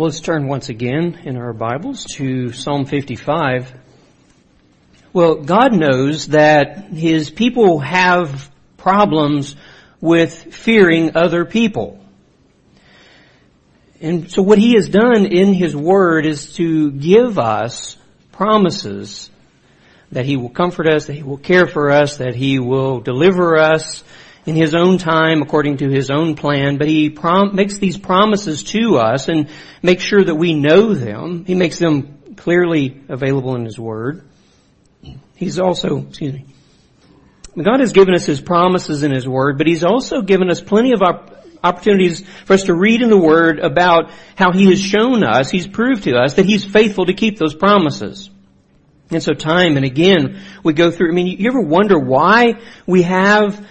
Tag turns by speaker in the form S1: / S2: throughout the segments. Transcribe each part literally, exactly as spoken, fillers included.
S1: Well, let's turn once again in our Bibles to Psalm fifty-five. Well, God knows that His people have problems with fearing other people. And so what He has done in His Word is to give us promises that He will comfort us, that He will care for us, that He will deliver us in His own time according to His own plan. But He prom- makes these promises to us and makes sure that we know them. He makes them clearly available in His Word. He's also, excuse me, God has given us His promises in His Word, but He's also given us plenty of op- opportunities for us to read in the Word about how He has shown us, He's proved to us that He's faithful to keep those promises. And so time and again we go through, I mean, you ever wonder why we have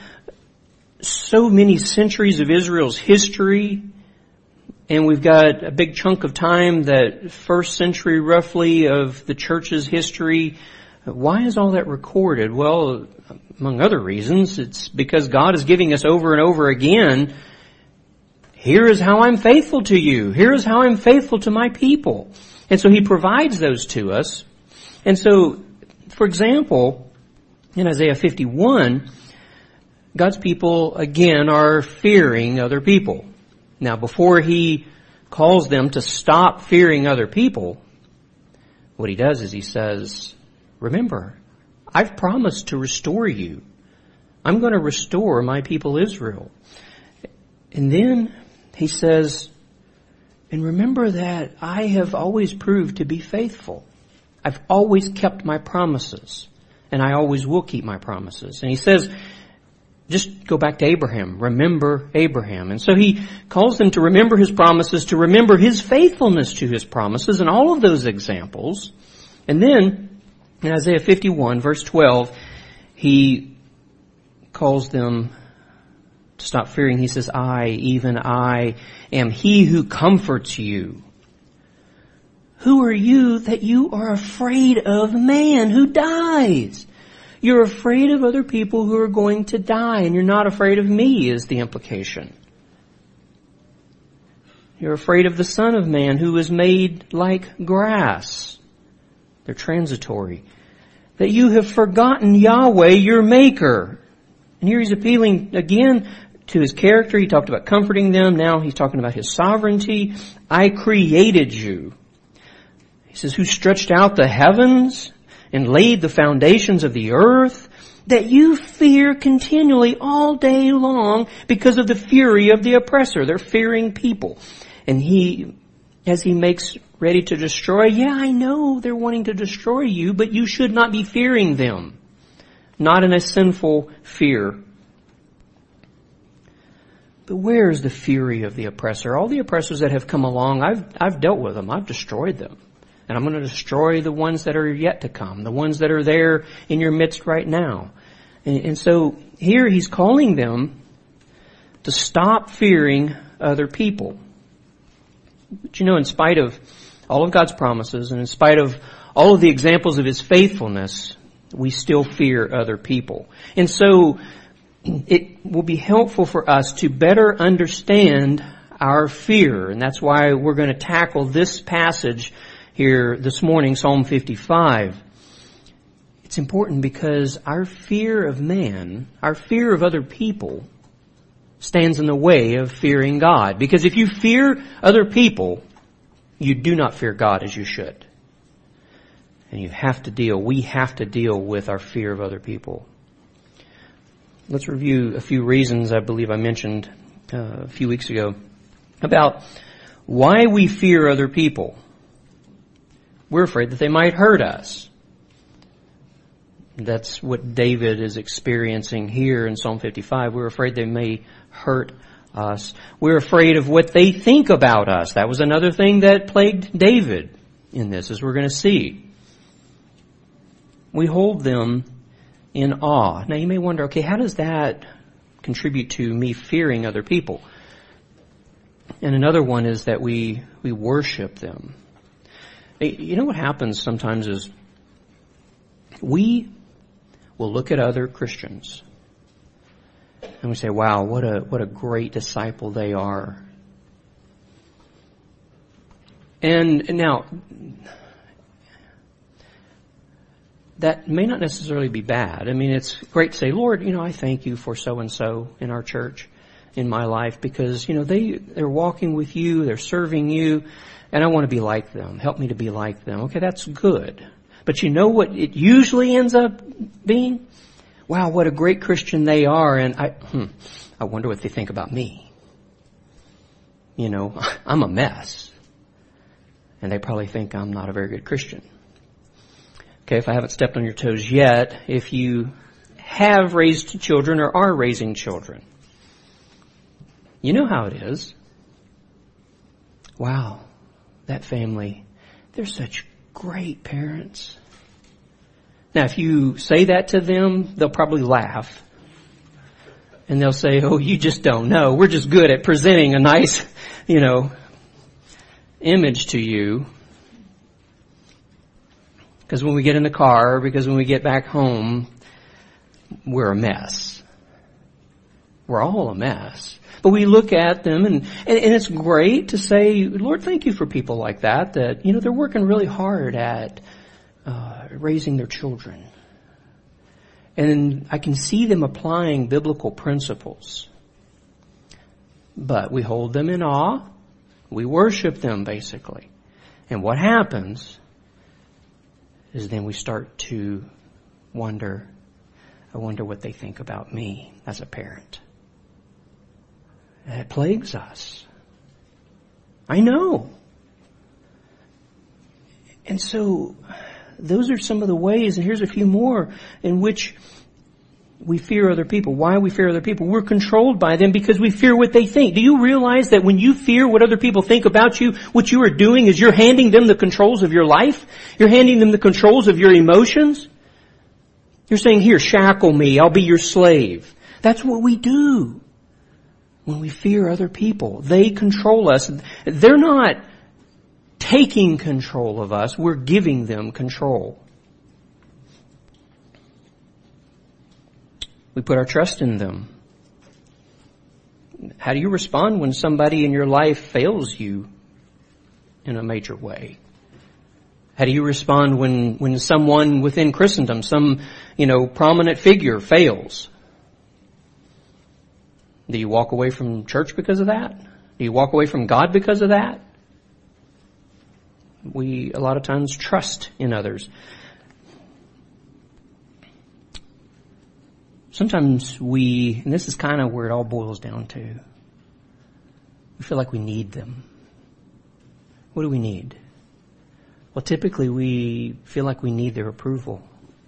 S1: so many centuries of Israel's history, and we've got a big chunk of time, that first century roughly of the church's history? Why is all that recorded? Well, among other reasons, it's because God is giving us over and over again, here is how I'm faithful to you. Here is how I'm faithful to my people. And so He provides those to us. And so, for example, in Isaiah fifty-one, God's people, again, are fearing other people. Now, before He calls them to stop fearing other people, what He does is He says, remember, I've promised to restore you. I'm going to restore my people Israel. And then He says, and remember that I have always proved to be faithful. I've always kept my promises, and I always will keep my promises. And He says, just go back to Abraham. Remember Abraham. And so He calls them to remember His promises, to remember His faithfulness to His promises, and all of those examples. And then, in Isaiah fifty-one, verse twelve, He calls them to stop fearing. He says, I, even I, am He who comforts you. Who are you that you are afraid of man who dies? You're afraid of other people who are going to die, and you're not afraid of me, is the implication. You're afraid of the Son of Man who is made like grass. They're transitory. That you have forgotten Yahweh, your Maker. And here He's appealing again to His character. He talked about comforting them. Now He's talking about His sovereignty. I created you. He says, who stretched out the heavens and laid the foundations of the earth, that you fear continually all day long because of the fury of the oppressor. They're fearing people. And He, as He makes ready to destroy, yeah, I know they're wanting to destroy you, but you should not be fearing them. Not in a sinful fear. But where is the fury of the oppressor? All the oppressors that have come along, I've, I've dealt with them. I've destroyed them. And I'm going to destroy the ones that are yet to come, the ones that are there in your midst right now. And, and so here He's calling them to stop fearing other people. But you know, in spite of all of God's promises and in spite of all of the examples of His faithfulness, we still fear other people. And so it will be helpful for us to better understand our fear. And that's why we're going to tackle this passage here this morning, Psalm fifty-five. It's important because our fear of man, our fear of other people, stands in the way of fearing God. Because if you fear other people, you do not fear God as you should. And you have to deal, we have to deal with our fear of other people. Let's review a few reasons I believe I mentioned uh, a few weeks ago about why we fear other people. We're afraid that they might hurt us. That's what David is experiencing here in Psalm fifty-five. We're afraid they may hurt us. We're afraid of what they think about us. That was another thing that plagued David in this, as we're going to see. We hold them in awe. Now you may wonder, okay, how does that contribute to me fearing other people? And another one is that we, we worship them. You know what happens sometimes is we will look at other Christians and we say, wow, what a what a great disciple they are. And now, that may not necessarily be bad. I mean, it's great to say, Lord, you know, I thank you for so-and-so in our church, in my life, because, you know, they, they're walking with you, they're serving you, and I want to be like them. Help me to be like them. Okay, that's good. But you know what it usually ends up being? Wow, what a great Christian they are, and I, hmm, I wonder what they think about me. You know, I'm a mess. And they probably think I'm not a very good Christian. Okay, if I haven't stepped on your toes yet, if you have raised children or are raising children, you know how it is. Wow, that family, they're such great parents. Now, if you say that to them, they'll probably laugh. And they'll say, oh, you just don't know. We're just good at presenting a nice, you know, image to you. Because when we get in the car, because when we get back home, we're a mess. We're all a mess. But we look at them, and, and, and it's great to say, Lord, thank you for people like that, that, you know, they're working really hard at uh, raising their children. And I can see them applying biblical principles. But we hold them in awe. We worship them, basically. And what happens is then we start to wonder, I wonder what they think about me as a parent. That plagues us. I know. And so, those are some of the ways, and here's a few more, in which we fear other people. Why we fear other people? We're controlled by them because we fear what they think. Do you realize that when you fear what other people think about you, what you are doing is you're handing them the controls of your life? You're handing them the controls of your emotions? You're saying, here, shackle me, I'll be your slave. That's what we do when we fear other people. They control us. They're not taking control of us, we're giving them control. We put our trust in them. How do you respond when somebody in your life fails you in a major way? How do you respond when, when someone within Christendom, some, you know, prominent figure fails? Do you walk away from church because of that? Do you walk away from God because of that? We, a lot of times, trust in others. Sometimes we, and this is kind of where it all boils down to, we feel like we need them. What do we need? Well, typically we feel like we need their approval.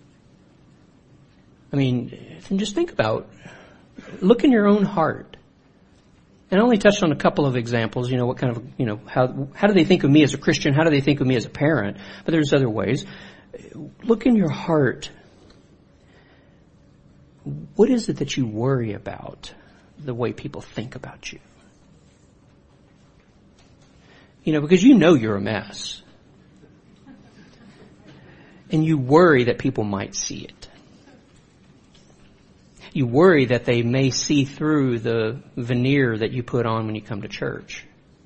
S1: I mean, just think about, look in your own heart. And I only touched on a couple of examples, you know, what kind of, you know, how, how do they think of me as a Christian? How do they think of me as a parent? But there's other ways. Look in your heart. What is it that you worry about, the way people think about you? You know, because you know you're a mess. And you worry that people might see it. You worry that they may see through the veneer that you put on when you come to church.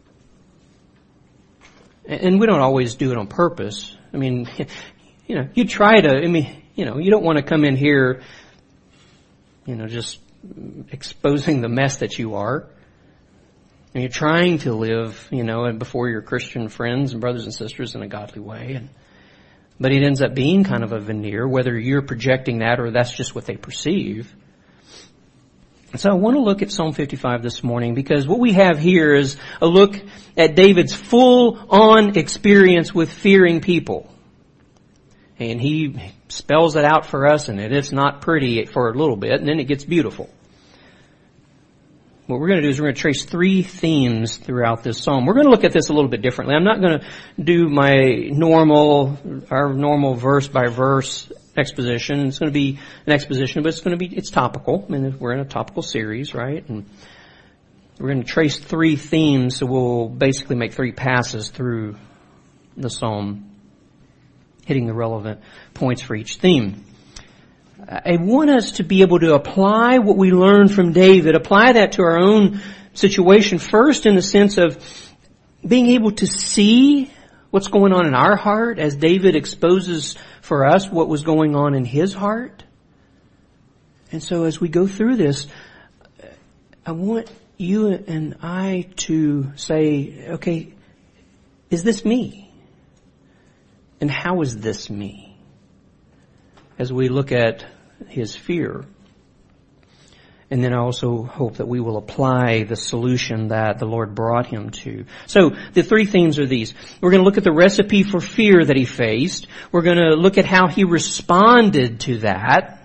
S1: And we don't always do it on purpose. I mean, you know, you try to, I mean, you know, you don't want to come in here, you know, just exposing the mess that you are. And you're trying to live, you know, before your Christian friends and brothers and sisters in a godly way. And, but it ends up being kind of a veneer, whether you're projecting that or that's just what they perceive. So I want to look at Psalm fifty-five this morning because what we have here is a look at David's full-on experience with fearing people. And he spells it out for us, and it is not pretty for a little bit, and then it gets beautiful. What we're going to do is we're going to trace three themes throughout this psalm. We're going to look at this a little bit differently. I'm not going to do my normal, our normal verse by verse exposition. It's going to be an exposition, but it's going to be, it's topical. I mean, we're in a topical series, right? And we're going to trace three themes, so we'll basically make three passes through the psalm, hitting the relevant points for each theme. I want us to be able to apply what we learned from David, apply that to our own situation first in the sense of being able to see what's going on in our heart as David exposes for us what was going on in his heart. And so as we go through this, I want you and I to say, okay, is this me? And how is this me? As we look at his fear. And then I also hope that we will apply the solution that the Lord brought him to. So the three themes are these. We're going to look at the recipe for fear that he faced. We're going to look at how he responded to that.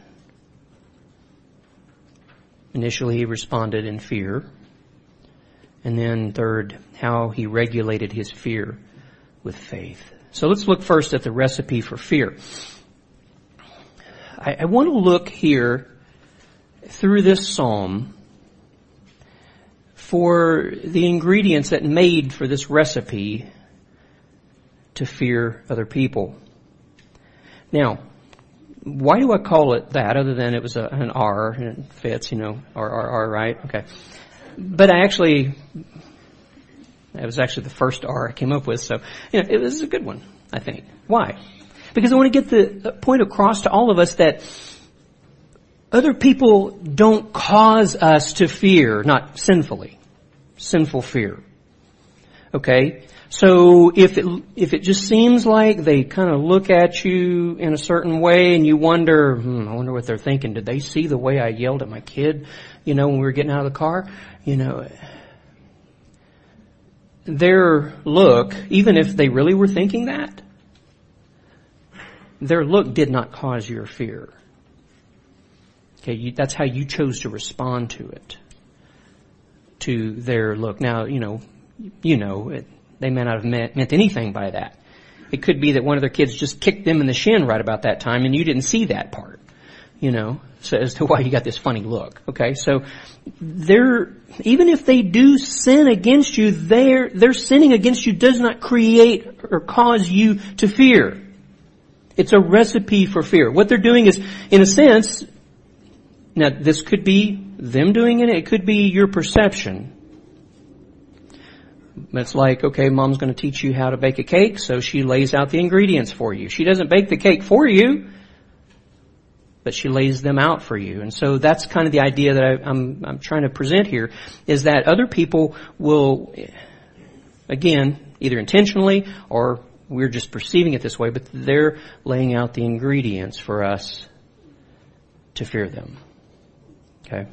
S1: Initially he responded in fear. And then third, how he regulated his fear with faith. So let's look first at the recipe for fear. I, I want to look here through this psalm for the ingredients that made for this recipe to fear other people. Now, why do I call it that other than it was a, an R and it fits, you know, R, R, R, right? Okay. But I actually, that was actually the first R I came up with, so, you know, it was a good one, I think. Why? Because I want to get the point across to all of us that other people don't cause us to fear, not sinfully, sinful fear. Okay? So if it, if it just seems like they kind of look at you in a certain way and you wonder, hmm, I wonder what they're thinking. Did they see the way I yelled at my kid, you know, when we were getting out of the car? You know, their look, even if they really were thinking that, their look did not cause your fear. Okay, you, that's how you chose to respond to it, to their look. Now, you know, you know, it, they may not have meant, meant anything by that. It could be that one of their kids just kicked them in the shin right about that time and you didn't see that part, you know, so as to why you got this funny look. Okay, so they're, even if they do sin against you, their, their sinning against you does not create or cause you to fear. It's a recipe for fear. What they're doing is, in a sense, now this could be them doing it, it could be your perception. It's like, okay, mom's going to teach you how to bake a cake, so she lays out the ingredients for you. She doesn't bake the cake for you, but she lays them out for you. And so that's kind of the idea that I, I'm, I'm trying to present here, is that other people will, again, either intentionally or we're just perceiving it this way, but they're laying out the ingredients for us to fear them. Okay.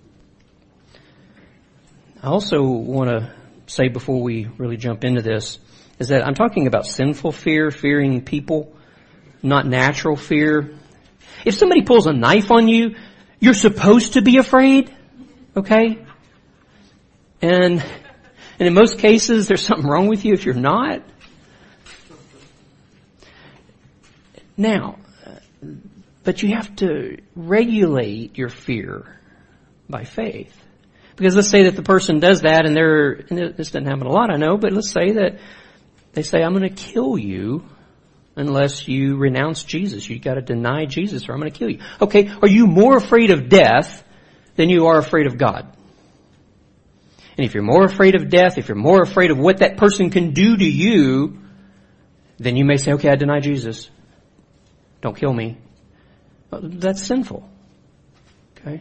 S1: I also want to say before we really jump into this is that I'm talking about sinful fear, fearing people, not natural fear. If somebody pulls a knife on you, you're supposed to be afraid, okay? And, and in most cases, there's something wrong with you if you're not. Now, but you have to regulate your fear by faith. Because let's say that the person does that and they're, and this doesn't happen a lot, I know, but let's say that they say, I'm going to kill you unless you renounce Jesus. You've got to deny Jesus or I'm going to kill you. Okay, are you more afraid of death than you are afraid of God? And if you're more afraid of death, if you're more afraid of what that person can do to you, then you may say, okay, I deny Jesus. Don't kill me. Well, that's sinful. Okay?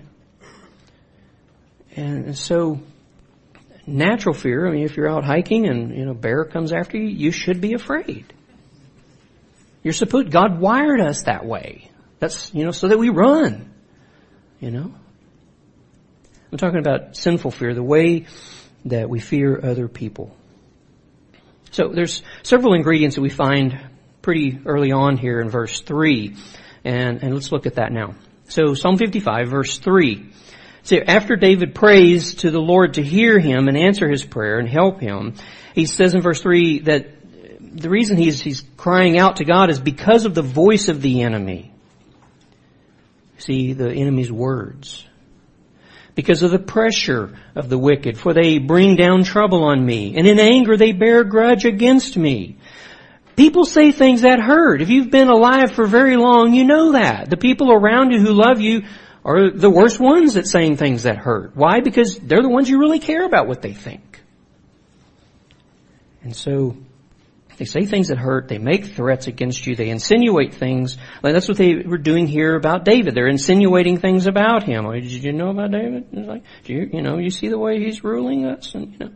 S1: And so, natural fear, I mean, if you're out hiking and, you know, a bear comes after you, you should be afraid. You're supposed, God wired us that way. That's, you know, so that we run. You know? I'm talking about sinful fear, the way that we fear other people. So there's several ingredients that we find pretty early on here in verse three. And, and let's look at that now. So Psalm fifty-five, verse three. So after David prays to the Lord to hear him and answer his prayer and help him, he says in verse three that the reason he's, he's crying out to God is because of the voice of the enemy. See, the enemy's words. Because of the pressure of the wicked, for they bring down trouble on me, and in anger they bear grudge against me. People say things that hurt. If you've been alive for very long, you know that. The people around you who love you are the worst ones at saying things that hurt. Why? Because they're the ones you really care about what they think. And so They say things that hurt. They make threats against you. They insinuate things. Like that's what they were doing here about David. They're insinuating things about him. Oh, did you know about David? It's like, do you, you know, you see the way he's ruling us, and you know.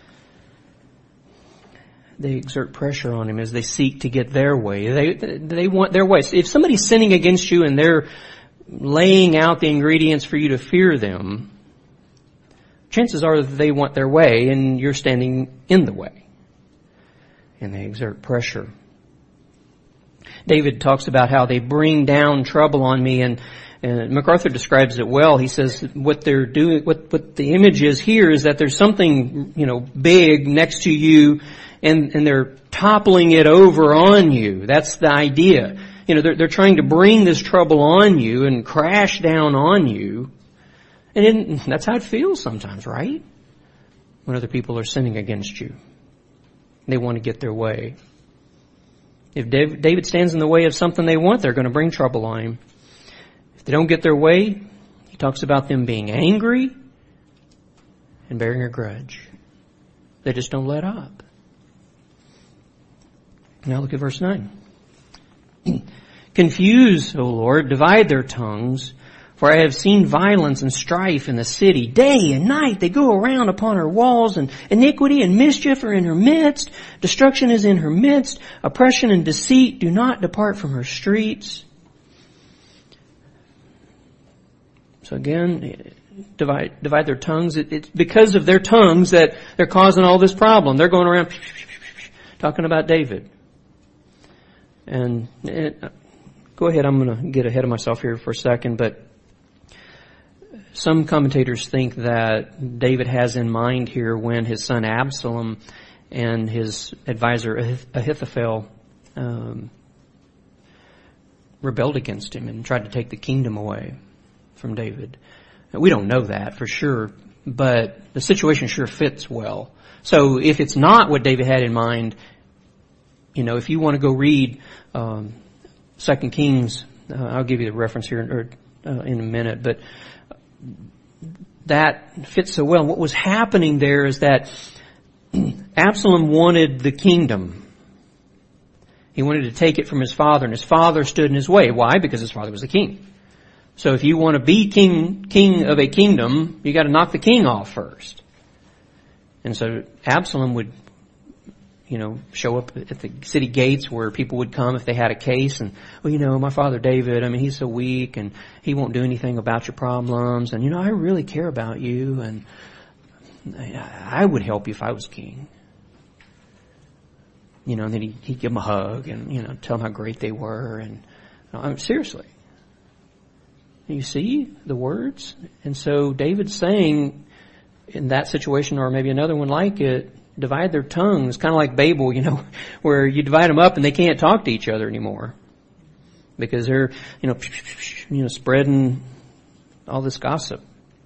S1: They exert pressure on him as they seek to get their way. They they want their way. If somebody's sinning against you and they're laying out the ingredients for you to fear them, chances are that they want their way and you're standing in the way. And they exert pressure. David talks about how they bring down trouble on me, and, and MacArthur describes it well. He says what they're doing, what, what the image is here is that there's something, you know, big next to you, and, and they're toppling it over on you. That's the idea. You know, they're, they're trying to bring this trouble on you and crash down on you. And then, that's how it feels sometimes, right? When other people are sinning against you. They want to get their way. If David stands in the way of something they want, they're going to bring trouble on him. If they don't get their way, he talks about them being angry and bearing a grudge. They just don't let up. Now look at verse nine. Confuse, O Lord, divide their tongues, for I have seen violence and strife in the city. Day and night they go around upon her walls, and iniquity and mischief are in her midst. Destruction is in her midst. Oppression and deceit do not depart from her streets. So again, divide, divide their tongues. It, it's because of their tongues that they're causing all this problem. They're going around talking about David. And it, go ahead, I'm going to get ahead of myself here for a second, but some commentators think that David has in mind here when his son Absalom and his advisor Ahithophel um, rebelled against him and tried to take the kingdom away from David. We don't know that for sure, but the situation sure fits well. So if it's not what David had in mind, you know, if you want to go read um, Second Kings, uh, I'll give you the reference here or, uh, in a minute, but that fits so well. What was happening there is that Absalom wanted the kingdom. He wanted to take it from his father, and his father stood in his way. Why? Because his father was the king. So if you want to be king, king of a kingdom, you got to knock the king off first. And so Absalom would, you know, show up at the city gates where people would come if they had a case, and, well, you know, my father David, I mean, he's so weak and he won't do anything about your problems, and, you know, I really care about you, and I would help you if I was king. You know, and then he'd, he'd give them a hug and, you know, tell them how great they were, and I mean, seriously. You see the words? And so David's saying in that situation, or maybe another one like it, divide their tongues, kind of like Babel, you know, where you divide them up and they can't talk to each other anymore because they're, you know, you know, spreading all this gossip.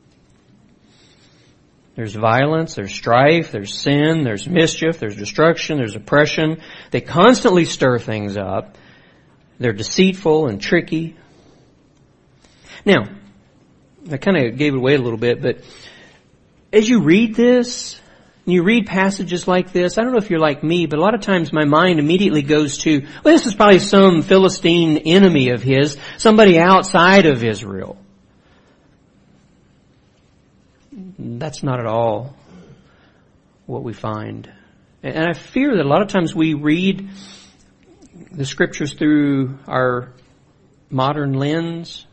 S1: There's violence, there's strife, there's sin, there's mischief, there's destruction, there's oppression. They constantly stir things up. They're deceitful and tricky. Now, I kind of gave it away a little bit, but as you read this, and you read passages like this, I don't know if you're like me, but a lot of times my mind immediately goes to, well, this is probably some Philistine enemy of his, somebody outside of Israel. That's not at all what we find. And I fear that a lot of times we read the scriptures through our modern lens,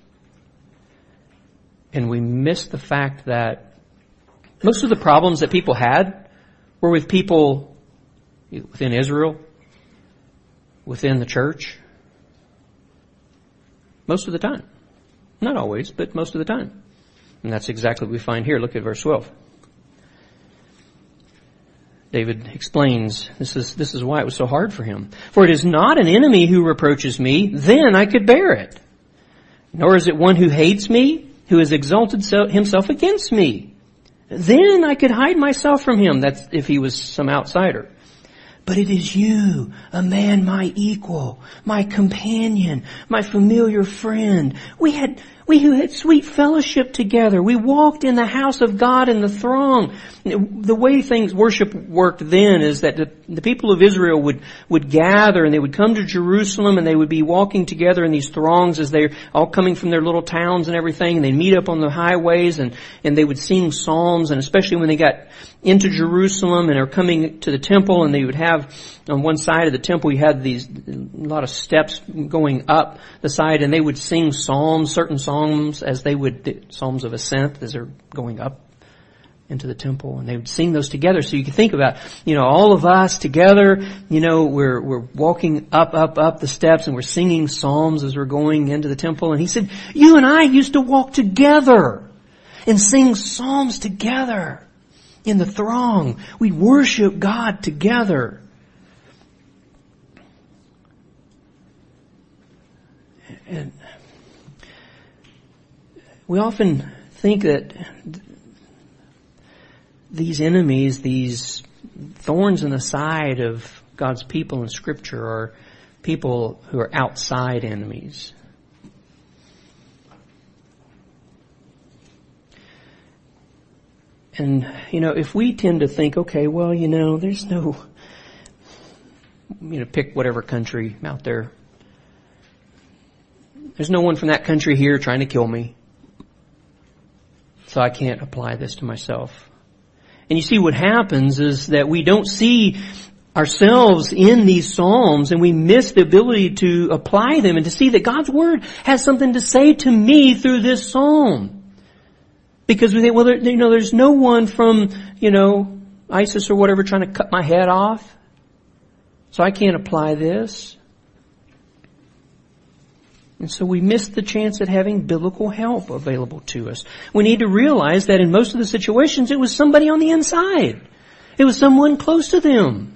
S1: and we miss the fact that most of the problems that people had were with people within Israel, within the church. Most of the time. Not always, but most of the time. And that's exactly what we find here. Look at verse twelve. David explains, this is, this is why it was so hard for him. For it is not an enemy who reproaches me, then I could bear it. Nor is it one who hates me, who has exalted himself against me. Then I could hide myself from him. That's if he was some outsider. but it is you, a man my equal, my companion, my familiar friend. We had, we who had sweet fellowship together. We walked in the house of God in the throng. The way things, worship worked then is that the, the people of Israel would, would gather and they would come to Jerusalem and they would be walking together in these throngs as they're all coming from their little towns and everything, and they'd meet up on the highways and, and they would sing psalms, and especially when they got into Jerusalem and are coming to the temple, and they would have on one side of the temple, you had these, a lot of steps going up the side, and they would sing psalms, certain psalms as they would, the psalms of ascent as they're going up into the temple, and they would sing those together. So you can think about, you know, all of us together, you know, we're, we're walking up, up, up the steps, and we're singing psalms as we're going into the temple. And he said, you and I used to walk together and sing psalms together in the throng. We'd worship God together. And we often think that these enemies, these thorns in the side of God's people in Scripture, are people who are outside enemies. And, you know, if we tend to think, okay, well, you know, there's no, you know, pick whatever country out there. There's no one from that country here trying to kill me, so I can't apply this to myself. And you see, what happens is that we don't see ourselves in these psalms, and we miss the ability to apply them and to see that God's Word has something to say to me through this psalm. Because we think, well, there, you know, there's no one from, you know, ISIS or whatever trying to cut my head off, so I can't apply this. And so we miss the chance at having biblical help available to us. We need to realize that in most of the situations, it was somebody on the inside. It was someone close to them.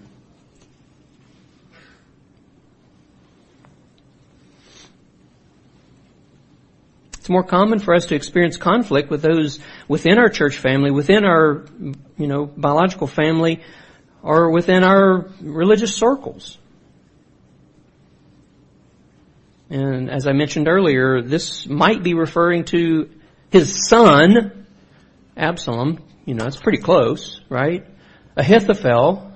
S1: It's more common for us to experience conflict with those within our church family, within our, you know, biological family, or within our religious circles. And as I mentioned earlier, this might be referring to his son, Absalom. You know, it's pretty close, right? Ahithophel,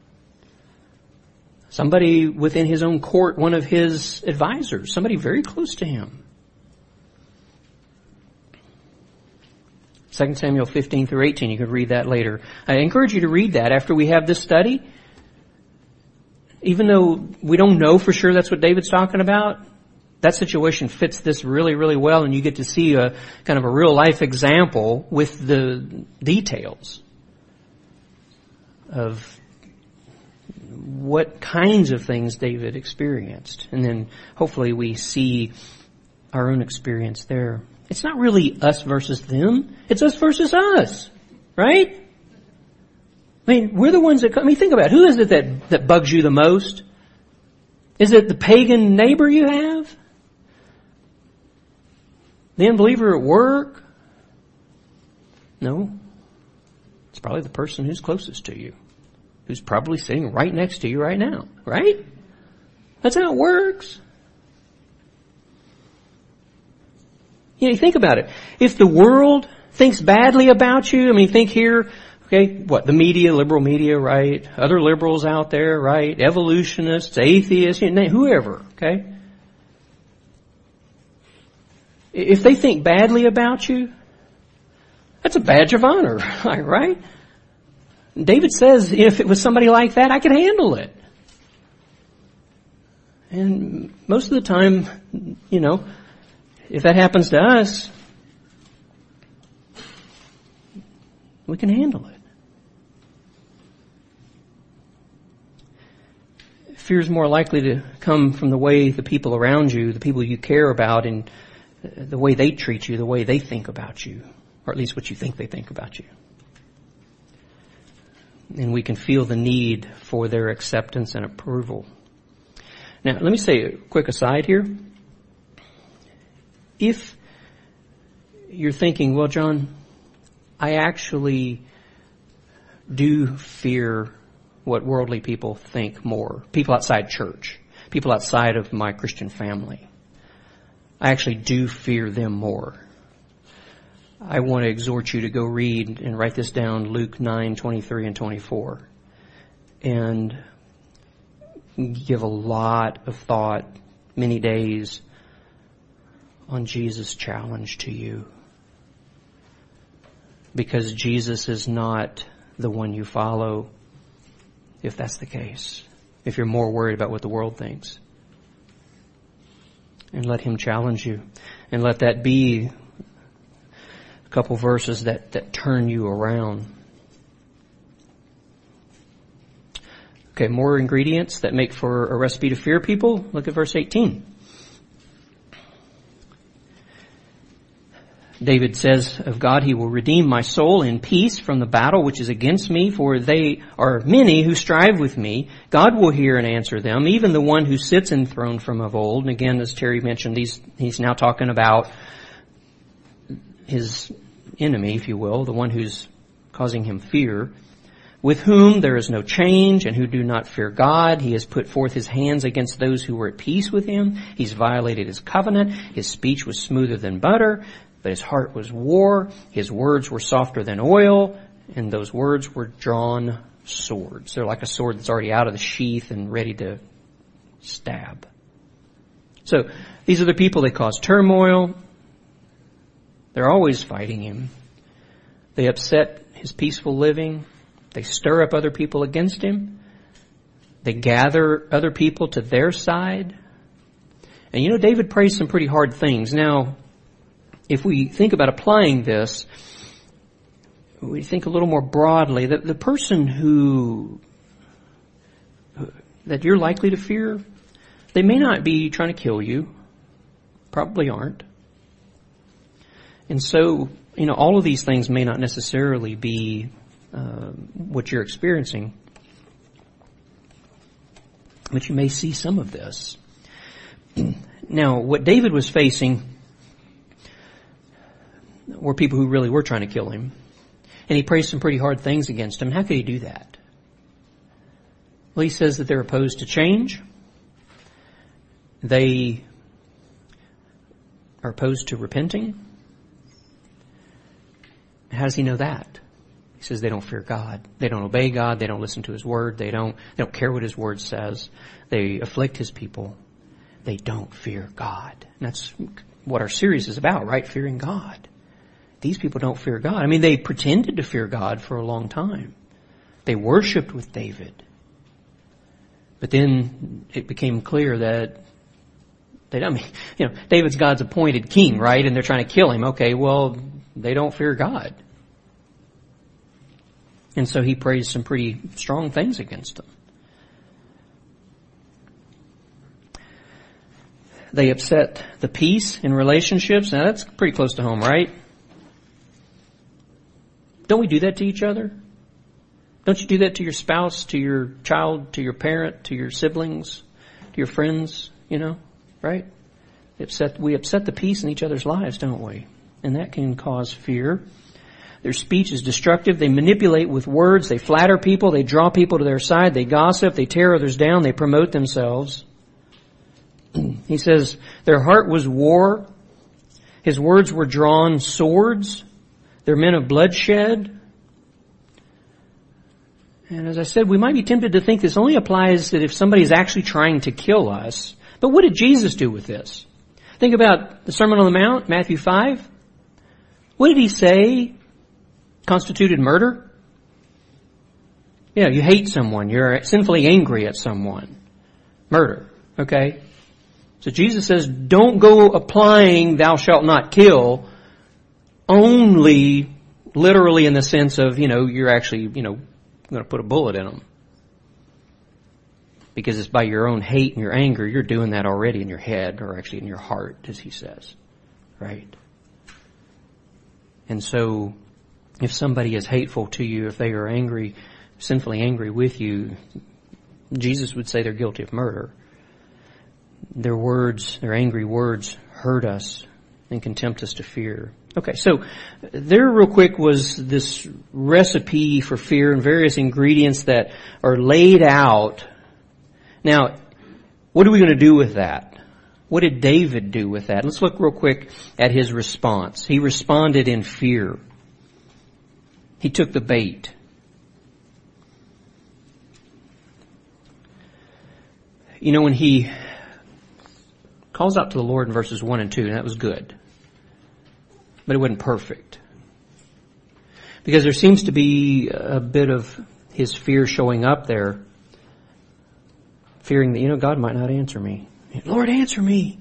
S1: somebody within his own court, one of his advisors, somebody very close to him. Second Samuel fifteen through eighteen, you can read that later. I encourage you to read that after we have this study. Even though we don't know for sure that's what David's talking about, that situation fits this really, really well, and you get to see a kind of a real life example with the details of what kinds of things David experienced. And then hopefully we see our own experience there. It's not really us versus them. It's us versus us, right? I mean, we're the ones that come. I mean, think about it. Who is it that, that bugs you the most? Is it the pagan neighbor you have? The unbeliever at work? No. It's probably the person who's closest to you, who's probably sitting right next to you right now, right? That's how it works. You know, you think about it. If the world thinks badly about you, I mean, think here, okay, what, the media, liberal media, right? Other liberals out there, right? Evolutionists, atheists, you know, whoever, okay? If they think badly about you, that's a badge of honor, right? David says, if it was somebody like that, I could handle it. And most of the time, you know, if that happens to us, we can handle it. Fear is more likely to come from the way the people around you, the people you care about, and the way they treat you, the way they think about you, or at least what you think they think about you. And we can feel the need for their acceptance and approval. Now, let me say a quick aside here. If you're thinking, well, John, I actually do fear what worldly people think more. People outside church. People outside of my Christian family. I actually do fear them more. I want to exhort you to go read and write this down, Luke nine, twenty-three and twenty-four. And give a lot of thought, many days, on Jesus' challenge to you. Because Jesus is not the one you follow, if that's the case. If you're more worried about what the world thinks. And let Him challenge you. And let that be a couple verses that, that turn you around. Okay, more ingredients that make for a recipe to fear people. Look at verse eighteen. David says of God, He will redeem my soul in peace from the battle which is against me, for they are many who strive with me. God will hear and answer them, even the one who sits enthroned from of old. And again, as Terry mentioned, he's, he's now talking about his enemy, if you will, the one who's causing him fear. With whom there is no change, and who do not fear God. He has put forth His hands against those who were at peace with Him. He's violated His covenant. His speech was smoother than butter, but His heart was war. His words were softer than oil, and those words were drawn swords. They're like a sword that's already out of the sheath and ready to stab. So, these are the people that cause turmoil. They're always fighting Him. They upset His peaceful living. They stir up other people against Him. They gather other people to their side. And you know, David prays some pretty hard things. Now, if we think about applying this, we think a little more broadly that the person who, that you're likely to fear, they may not be trying to kill you. Probably aren't. And so, you know, all of these things may not necessarily be Uh, what you're experiencing. But you may see some of this. Now, what David was facing were people who really were trying to kill him. And he prays some pretty hard things against him. How could he do that? Well, he says that they're opposed to change. They are opposed to repenting. How does he know that? He says they don't fear God. They don't obey God. They don't listen to His word. They don't, they don't care what His word says. They afflict His people. They don't fear God. And that's what our series is about, right? Fearing God. These people don't fear God. I mean, they pretended to fear God for a long time. They worshipped with David. But then it became clear that they don't, I mean, you know, David's God's appointed king, right? And they're trying to kill him. Okay, well, they don't fear God. And so he prays some pretty strong things against them. They upset the peace in relationships. Now that's pretty close to home, right? Don't we do that to each other? Don't you do that to your spouse, to your child, to your parent, to your siblings, to your friends, you know, right? We upset, we upset the peace in each other's lives, don't we? And that can cause fear. Their speech is destructive. They manipulate with words. They flatter people. They draw people to their side. They gossip. They tear others down. They promote themselves. He says, their heart was war. His words were drawn swords. They're men of bloodshed. And as I said, we might be tempted to think this only applies that if somebody is actually trying to kill us. But what did Jesus do with this? Think about the Sermon on the Mount, Matthew five. What did He say constituted murder? Yeah, you hate someone. You're sinfully angry at someone. Murder. Okay? So Jesus says, don't go applying thou shalt not kill only literally in the sense of, you know, you're actually, you know, going to put a bullet in them. Because it's by your own hate and your anger, you're doing that already in your head or actually in your heart, as he says. Right? And so, if somebody is hateful to you, if they are angry, sinfully angry with you, Jesus would say they're guilty of murder. Their words, their angry words hurt us and can tempt us to fear. Okay, so there real quick was this recipe for fear and various ingredients that are laid out. Now, what are we going to do with that? What did David do with that? Let's look real quick at his response. He responded in fear. He took the bait. You know, when he calls out to the Lord in verses one and two, and that was good. But it wasn't perfect. Because there seems to be a bit of his fear showing up there. Fearing that, you know, God might not answer me. Lord, answer me.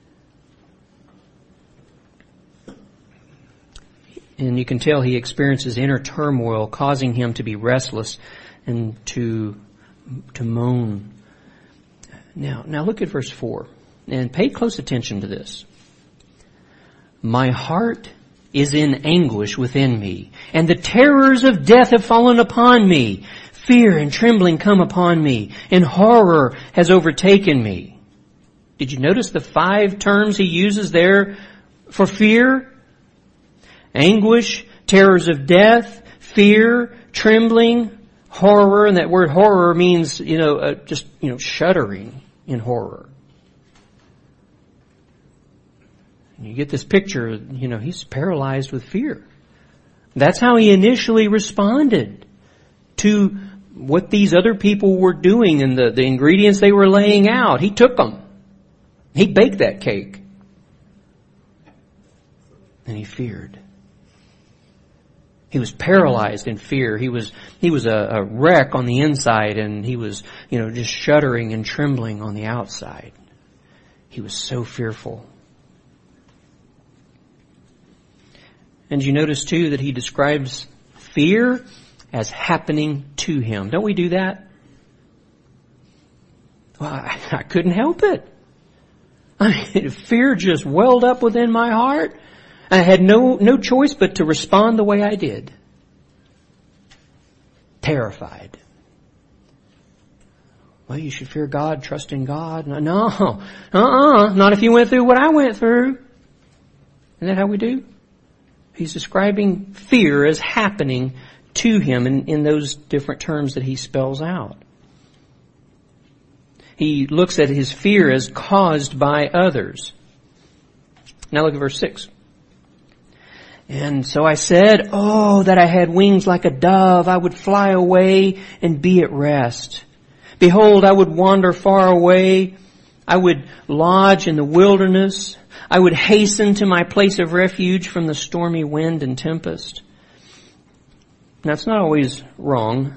S1: And you can tell he experiences inner turmoil, causing him to be restless and to, to moan. Now, now look at verse four. And pay close attention to this. My heart is in anguish within me, and the terrors of death have fallen upon me. Fear and trembling come upon me, and horror has overtaken me. Did you notice the five terms he uses there for fear? Anguish, terrors of death, fear, trembling, horror. And that word horror means, you know, uh, just, you know, shuddering in horror. You get this picture, you know, he's paralyzed with fear. That's how he initially responded to what these other people were doing and the, the ingredients they were laying out. He took them. He baked that cake. And he feared. He was paralyzed in fear. He was, he was a, a wreck on the inside, and he was, you know, just shuddering and trembling on the outside. He was so fearful. And you notice too that he describes fear as happening to him. Don't we do that? Well, I, I couldn't help it. I mean, fear just welled up within my heart. I had no, no choice but to respond the way I did. Terrified. Well, you should fear God, trust in God. No, no, uh-uh, not if you went through what I went through. Isn't that how we do? He's describing fear as happening to him in, in those different terms that he spells out. He looks at his fear as caused by others. Now look at verse six. And so I said, oh, that I had wings like a dove, I would fly away and be at rest. Behold, I would wander far away. I would lodge in the wilderness. I would hasten to my place of refuge from the stormy wind and tempest. Now, it's not always wrong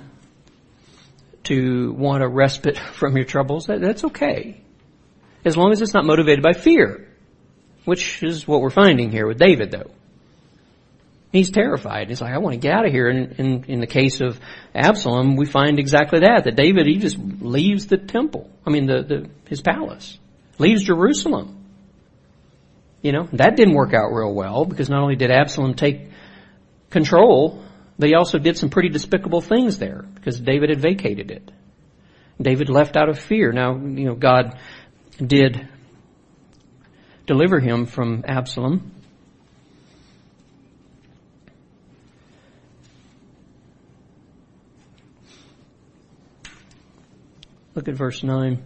S1: to want a respite from your troubles. That, that's okay. As long as it's not motivated by fear, which is what we're finding here with David, though. He's terrified. He's like, I want to get out of here. And in, in the case of Absalom, we find exactly that, that David, he just leaves the temple. I mean, the, the his palace. Leaves Jerusalem. You know, that didn't work out real well, because not only did Absalom take control, but he also did some pretty despicable things there, because David had vacated it. David left out of fear. Now, you know, God did deliver him from Absalom. Look at verse nine.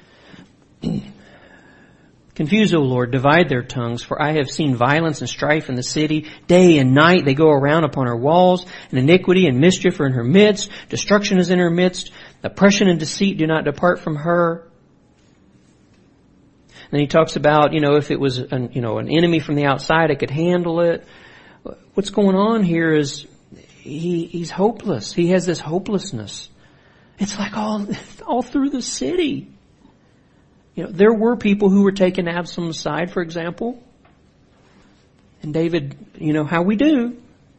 S1: Confuse, O Lord, divide their tongues, for I have seen violence and strife in the city. Day and night they go around upon her walls, and iniquity and mischief are in her midst. Destruction is in her midst. Oppression and deceit do not depart from her. And then he talks about, you know, if it was an, you know, an enemy from the outside, I could handle it. What's going on here is he, he's hopeless. He has this hopelessness. It's like all, all through the city. You know, there were people who were taking Absalom's side, for example. And David, you know how we do.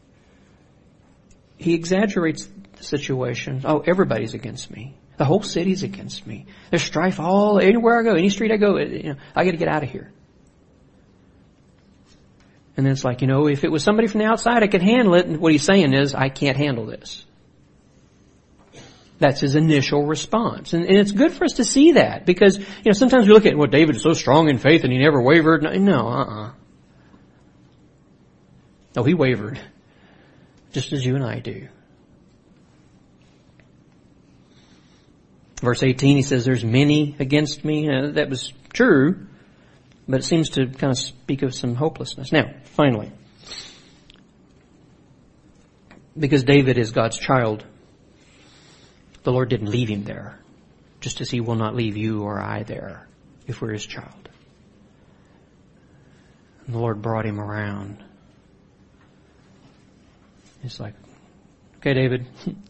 S1: He exaggerates the situation. Oh, everybody's against me. The whole city's against me. There's strife all, anywhere I go, any street I go, you know, I gotta get out of here. And then it's like, you know, if it was somebody from the outside, I could handle it. And what he's saying is, I can't handle this. That's his initial response. And, and it's good for us to see that, because, you know, sometimes we look at, well, David is so strong in faith and he never wavered. No, no uh-uh. Oh, he wavered, just as you and I do. Verse eighteen, he says, there's many against me. Uh, that was true, but it seems to kind of speak of some hopelessness. Now, finally, because David is God's child, the Lord didn't leave him there, just as he will not leave you or I there if we're his child. And the Lord brought him around. It's like, okay, David,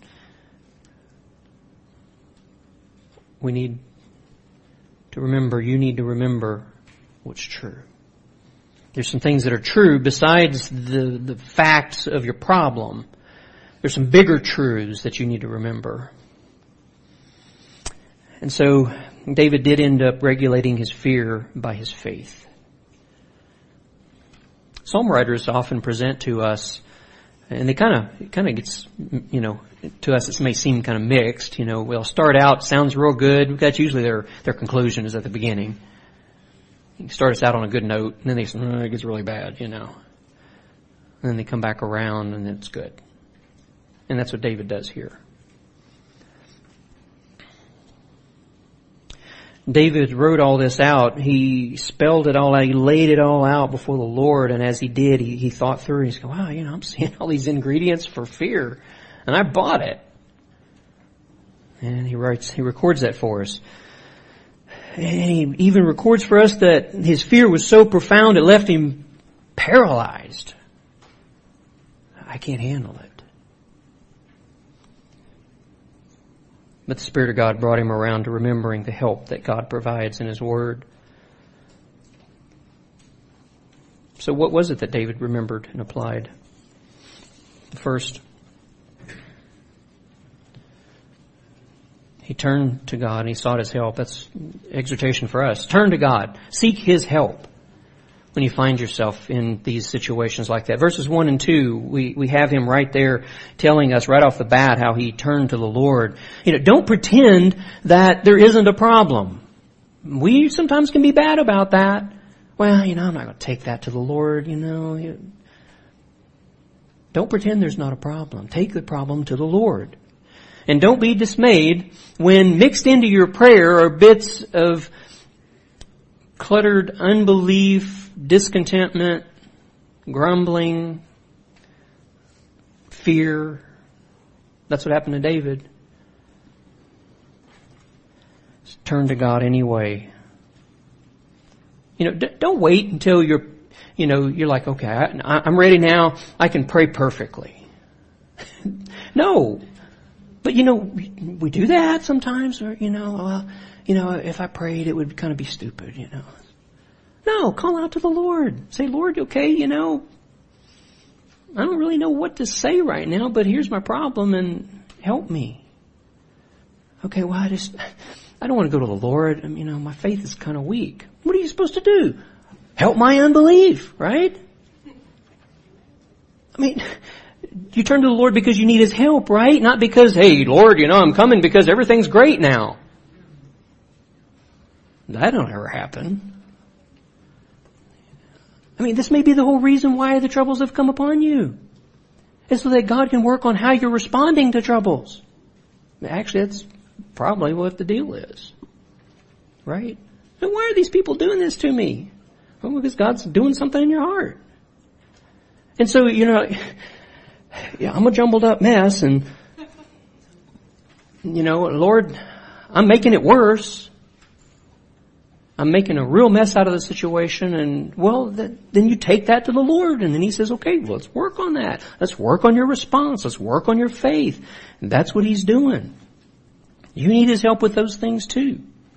S1: we need to remember, you need to remember what's true. There's some things that are true besides the, the facts of your problem. There's some bigger truths that you need to remember. And so David did end up regulating his fear by his faith. Psalm writers often present to us, and they kind of, it kind of gets, you know, to us it may seem kind of mixed. You know, we'll start out, sounds real good. That's usually their, their conclusion is at the beginning. You start us out on a good note, and then they say, oh, it gets really bad, you know. And then they come back around, and it's good. And that's what David does here. David wrote all this out. He spelled it all out. He laid it all out before the Lord. And as he did, he, he thought through it. He's going, wow, you know, I'm seeing all these ingredients for fear. And I bought it. And he writes, he records that for us. And he even records for us that his fear was so profound it left him paralyzed. I can't handle it. But the Spirit of God brought him around to remembering the help that God provides in His Word. So what was it that David remembered and applied? First, he turned to God and he sought His help. That's exhortation for us. Turn to God. Seek His help when you find yourself in these situations like that. Verses one and two, we, we have him right there telling us right off the bat how he turned to the Lord. You know, don't pretend that there isn't a problem. We sometimes can be bad about that. Well, you know, I'm not going to take that to the Lord, you know. Don't pretend there's not a problem. Take the problem to the Lord. And don't be dismayed when mixed into your prayer are bits of cluttered unbelief, discontentment, grumbling, fear. That's what happened to David. Just turn to God anyway. You know, d- don't wait until you're, you know, you're like, okay, I, I'm ready now. I can pray perfectly. No. But you know, we, we do that sometimes, or, you know, well, you know, if I prayed, it would kind of be stupid, you know. No, call out to the Lord. Say, Lord, okay, you know, I don't really know what to say right now, but here's my problem and help me. Okay, well, I just, I don't want to go to the Lord. I mean, you know, my faith is kind of weak. What are you supposed to do? Help my unbelief, right? I mean, you turn to the Lord because you need His help, right? Not because, hey, Lord, you know, I'm coming because everything's great now. That don't ever happen. I mean, this may be the whole reason why the troubles have come upon you. It's so that God can work on how you're responding to troubles. Actually, that's probably what the deal is. Right? And why are these people doing this to me? Well, because God's doing something in your heart. And so, you know, yeah, I'm a jumbled up mess and, you know, Lord, I'm making it worse. I'm making a real mess out of the situation, and well, that, then you take that to the Lord, and then He says, okay, well, let's work on that. Let's work on your response. Let's work on your faith. And that's what He's doing. You need His help with those things too.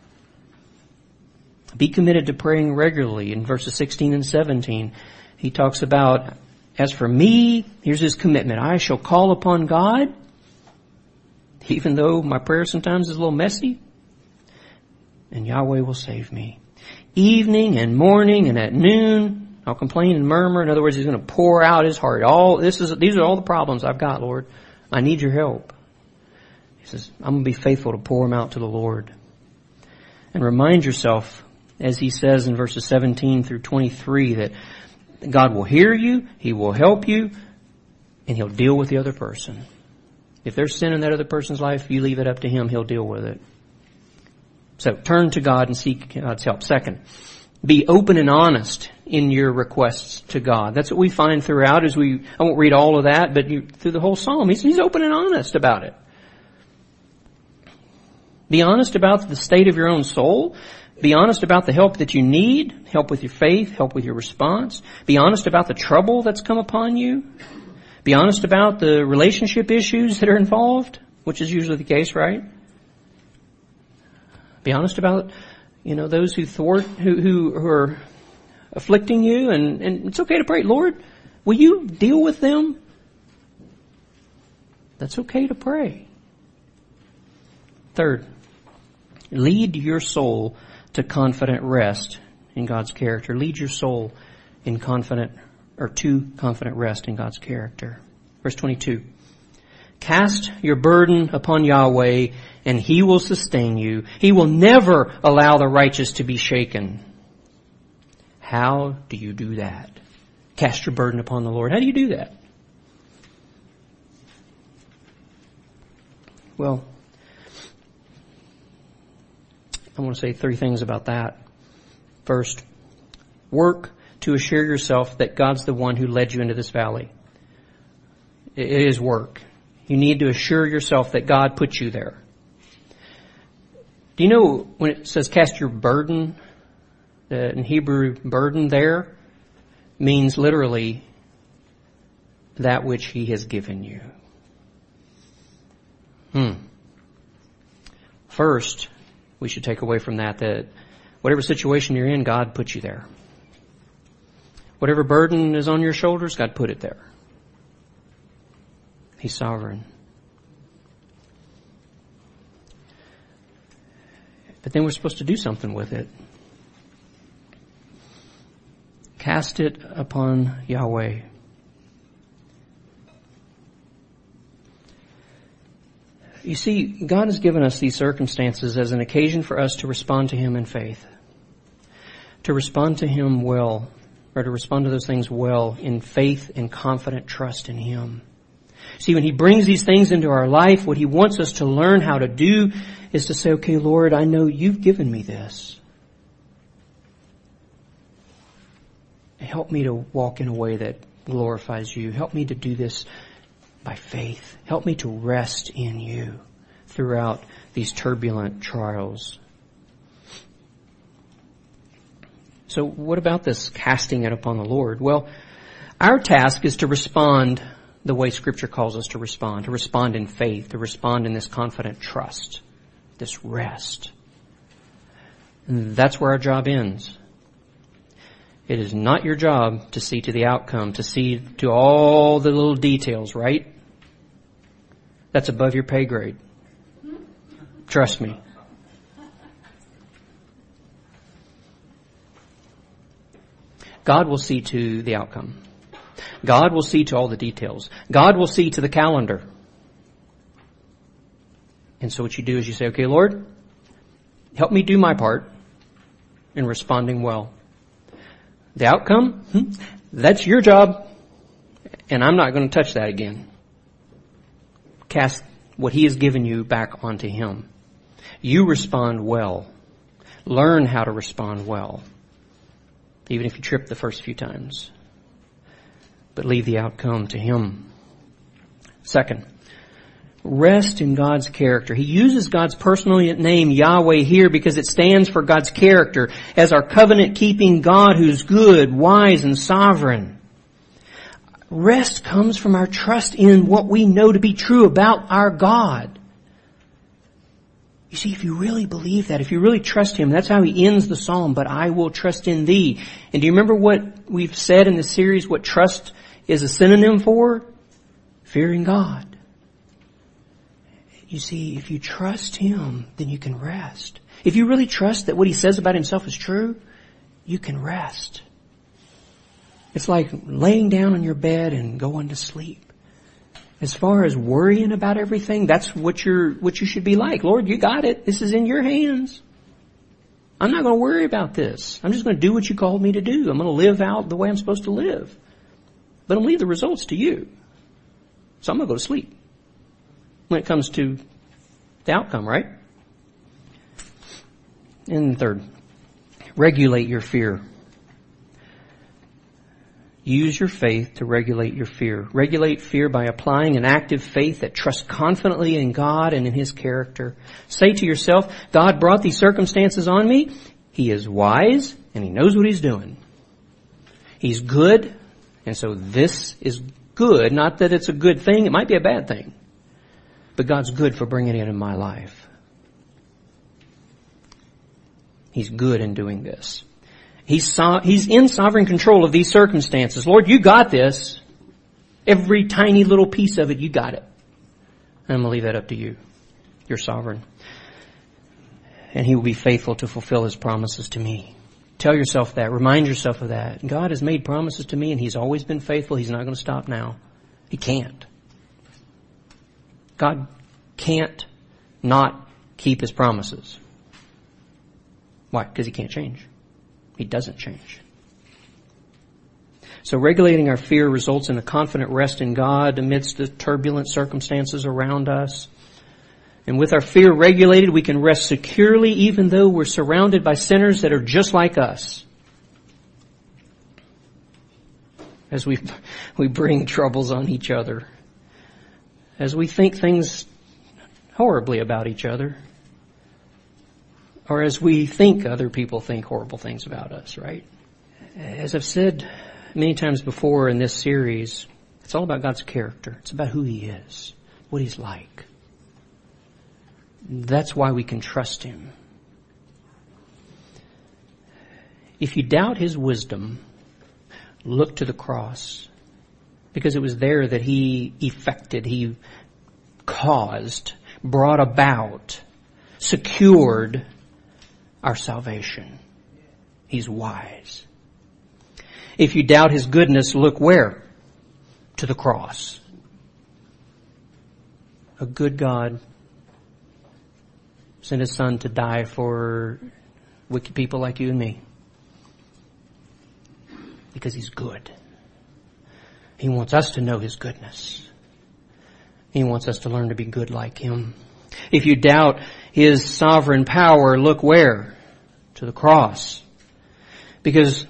S1: Be committed to praying regularly. In verses sixteen and seventeen, he talks about, as for me, here's his commitment. I shall call upon God, even though my prayer sometimes is a little messy, and Yahweh will save me. Evening and morning and at noon, I'll complain and murmur. In other words, he's going to pour out his heart. All this is, these are all the problems I've got, Lord. I need your help. He says, I'm going to be faithful to pour them out to the Lord. And remind yourself, as he says in verses seventeen through twenty-three, that God will hear you, He will help you, and He'll deal with the other person. If there's sin in that other person's life, you leave it up to Him, He'll deal with it. So turn to God and seek God's help. Second, be open and honest in your requests to God. That's what we find throughout as we, I won't read all of that, but you, through the whole psalm, he's, he's open and honest about it. Be honest about the state of your own soul. Be honest about the help that you need, help with your faith, help with your response. Be honest about the trouble that's come upon you. Be honest about the relationship issues that are involved, which is usually the case, right? Be honest about, you know, those who thwart, who, who, who are afflicting you, and, and it's okay to pray, Lord, will you deal with them? That's okay to pray. Third, lead your soul to confident rest in God's character. Lead your soul in confident, or to confident rest in God's character. Verse twenty-two. Cast your burden upon Yahweh, and He will sustain you. He will never allow the righteous to be shaken. How do you do that? Cast your burden upon the Lord. How do you do that? Well, I want to say three things about that. First, work to assure yourself that God's the one who led you into this valley. It is work. You need to assure yourself that God put you there. Do you know when it says cast your burden, uh, in Hebrew, burden there means literally that which He has given you. Hmm. First, we should take away from that that whatever situation you're in, God put you there. Whatever burden is on your shoulders, God put it there. He's sovereign. But then we're supposed to do something with it. Cast it upon Yahweh. You see, God has given us these circumstances as an occasion for us to respond to Him in faith. To respond to Him well, or to respond to those things well in faith and confident trust in Him. See, when He brings these things into our life, what He wants us to learn how to do is to say, okay, Lord, I know You've given me this. Help me to walk in a way that glorifies You. Help me to do this by faith. Help me to rest in You throughout these turbulent trials. So what about this casting it upon the Lord? Well, our task is to respond the way Scripture calls us to respond, to respond in faith, to respond in this confident trust, this rest. And that's where our job ends. It is not your job to see to the outcome, to see to all the little details, right? That's above your pay grade. Trust me. God will see to the outcome. God will see to all the details. God will see to the calendar. And so what you do is you say, okay, Lord, help me do my part in responding well. The outcome, hmm, that's your job, and I'm not going to touch that again. Cast what He has given you back onto Him. You respond well. Learn how to respond well, even if you trip the first few times. But leave the outcome to Him. Second, rest in God's character. He uses God's personal name, Yahweh, here because it stands for God's character as our covenant-keeping God who's good, wise, and sovereign. Rest comes from our trust in what we know to be true about our God. You see, if you really believe that, if you really trust Him, that's how He ends the psalm, but I will trust in Thee. And do you remember what we've said in this series, what trust is a synonym for? Fearing God. You see, if you trust Him, then you can rest. If you really trust that what He says about Himself is true, you can rest. It's like laying down on your bed and going to sleep. As far as worrying about everything, that's what you're, what you should be like. Lord, you got it. This is in Your hands. I'm not going to worry about this. I'm just going to do what you called me to do. I'm going to live out the way I'm supposed to live. But I'm going to leave the results to you. So I'm going to go to sleep when it comes to the outcome, right? And third, regulate your fear. Use your faith to regulate your fear. Regulate fear by applying an active faith that trusts confidently in God and in His character. Say to yourself, God brought these circumstances on me. He is wise and He knows what He's doing. He's good, and so this is good. Not that it's a good thing. It might be a bad thing. But God's good for bringing it into my life. He's good in doing this. He's, so, he's in sovereign control of these circumstances. Lord, you got this. Every tiny little piece of it, you got it. And I'm going to leave that up to you. You're sovereign. And He will be faithful to fulfill His promises to me. Tell yourself that. Remind yourself of that. God has made promises to me and He's always been faithful. He's not going to stop now. He can't. God can't not keep His promises. Why? Because He can't change. He doesn't change. So regulating our fear results in a confident rest in God amidst the turbulent circumstances around us. And with our fear regulated, we can rest securely even though we're surrounded by sinners that are just like us. As we, we bring troubles on each other. As we think things horribly about each other. Or as we think other people think horrible things about us, right? As I've said many times before in this series, it's all about God's character. It's about who He is, what He's like. That's why we can trust Him. If you doubt His wisdom, look to the cross. Because it was there that He effected, He caused, brought about, secured our salvation. He's wise. If you doubt His goodness, look where? To the cross. A good God sent His Son to die for wicked people like you and me. Because He's good. He wants us to know His goodness. He wants us to learn to be good like Him. If you doubt His sovereign power, look where? To the cross. Because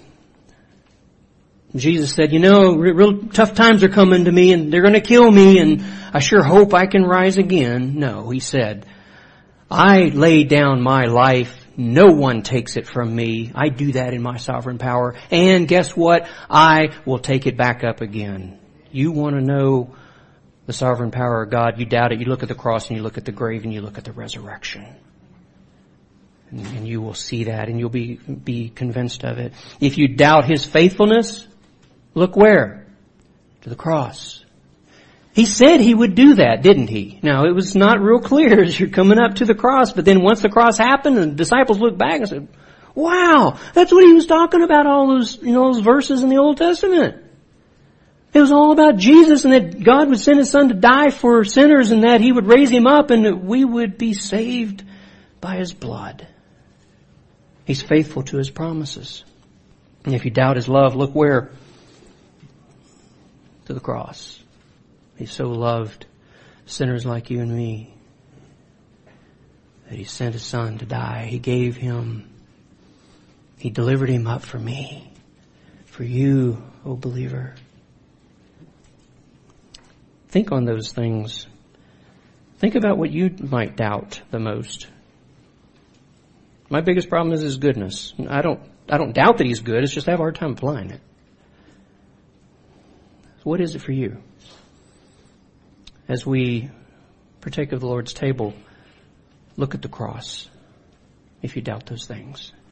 S1: Jesus said, you know, real tough times are coming to me and they're going to kill me and I sure hope I can rise again. No, He said, I lay down my life. No one takes it from me. I do that in my sovereign power. And guess what? I will take it back up again. You want to know the sovereign power of God? You doubt it. You look at the cross and you look at the grave and you look at the resurrection. And you will see that and you'll be, be convinced of it. If you doubt His faithfulness, look where? To the cross. He said He would do that, didn't He? Now, it was not real clear as you're coming up to the cross, but then once the cross happened, the disciples looked back and said, wow, that's what He was talking about, all those, you know, those verses in the Old Testament. It was all about Jesus and that God would send His Son to die for sinners and that He would raise Him up and that we would be saved by His blood. He's faithful to His promises. And if you doubt His love, look where? To the cross. He so loved sinners like you and me that He sent His Son to die. He gave Him. He delivered Him up for me. For you, O believer. Think on those things. Think about what you might doubt the most. My biggest problem is His goodness. I don't, I don't doubt that He's good. It's just I have a hard time applying it. So what is it for you? As we partake of the Lord's table, look at the cross if you doubt those things.